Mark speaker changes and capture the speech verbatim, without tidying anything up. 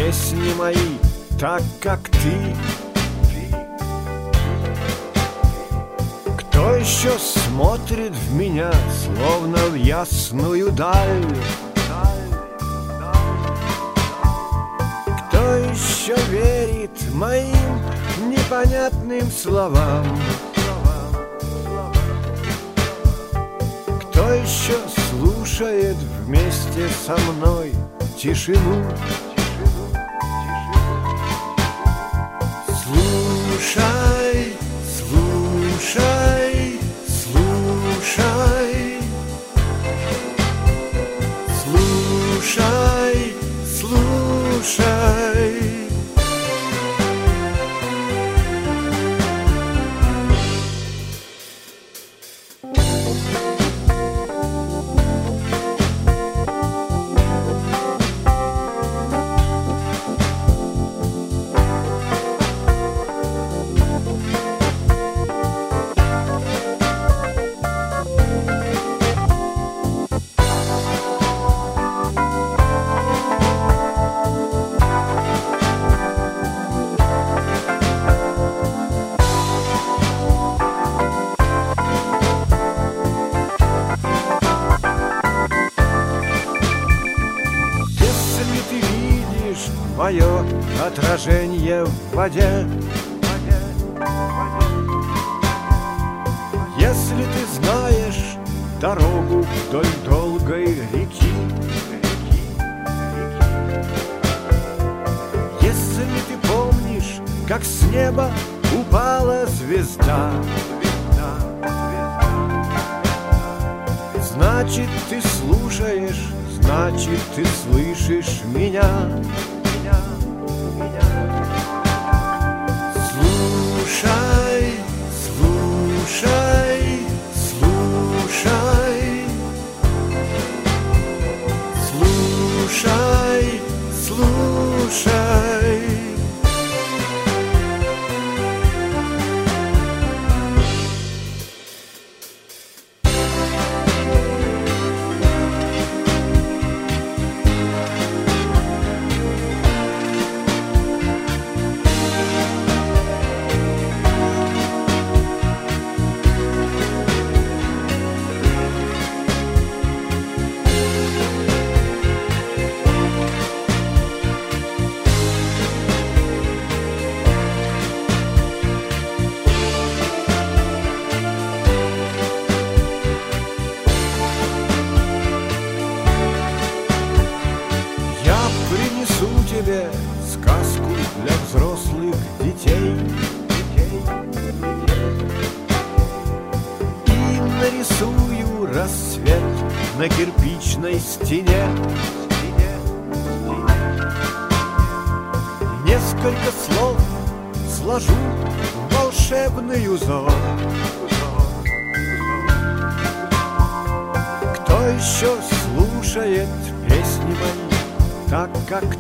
Speaker 1: песни мои так, как ты? Кто еще смотрит в меня, словно в ясную даль? Кто еще верит моим непонятным словам? Кто еще слушает вместе со мной тишину? Слушай, слушай, слушай, слушай, слушай. Мое отражение в воде. Если ты знаешь дорогу вдоль долгой реки, если ты помнишь, как с неба упала звезда, значит, ты слушаешь, значит, ты слышишь меня. Слушай, слушай, слушай, слушай, слушай. Тебе сказку для взрослых детей и нарисую рассвет на кирпичной стене. Несколько слов сложу в волшебный узор. Кто еще слушает песни мои так, как